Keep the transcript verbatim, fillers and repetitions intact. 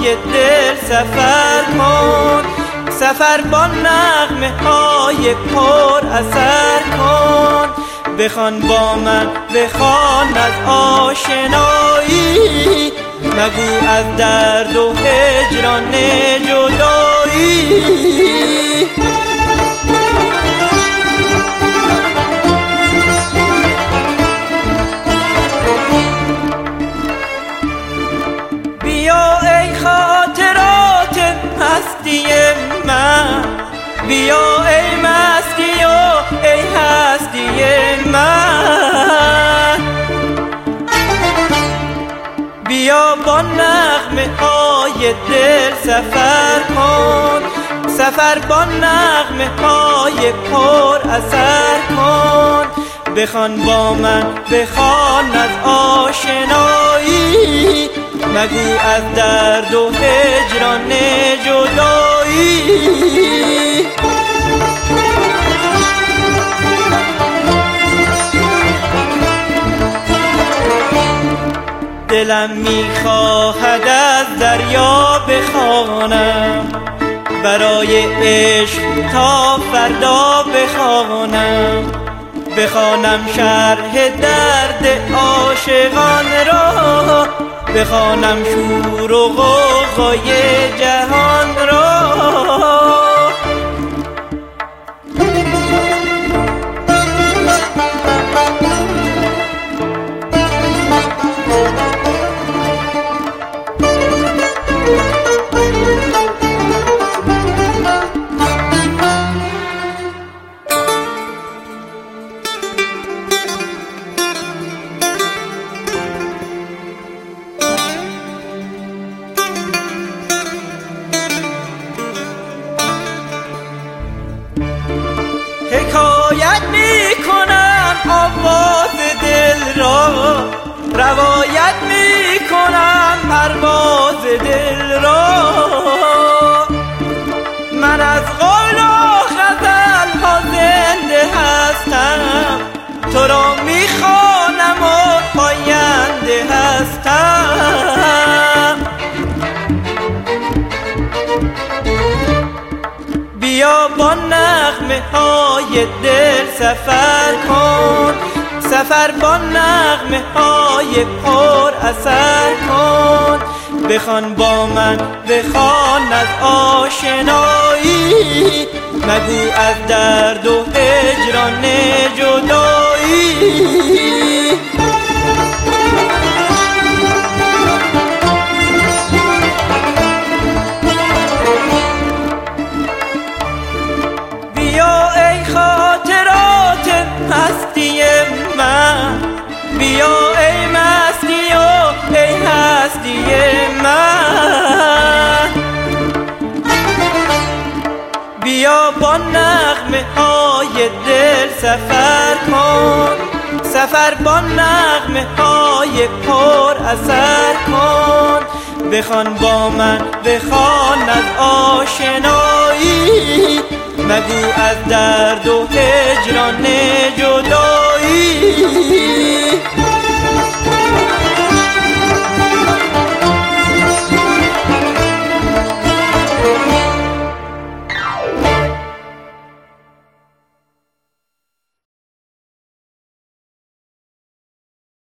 های دل سفر کن، سفر با نغمه های پر اثر کن. بخوان با من بخوان از آشنایی، مگو از درد و هجران جدایی. بیا ای خاطرات هستی من، بیا ای مستی و ای هستی من. بیا با نغمه های دل سفر کن، سفر با نغمه های پر اثر کن. بخوان با من بخوان از آشنایی، مگو از درد و هجران جدایی. دلم میخواهد از دریا بخوانم، برای عشق تا فردا بخوانم. بخوانم شرح درد عاشقان را، بخوانم شور و غوغای جهان را. حکایت می کنم آواز دل را، روایت می کنم پرواز دل را. من از قول و غزل ها زنده هستم، تو را می خوانم و پاینده هستم. بیا با نغمه های دل سفر کن، سفر با نغمه های پر اثر کن. بخوان با من بخوان از آشنایی، مگو از درد و هجران جدایی. خاطرات هستی من، بیا ای مستی و ای هستی من. بیا با نغمه های دل سفر کن، سفر با نغمه های پر اثر کن. بخوان با من بخوان از آشنایی، مگو از درد و هجران جدایی.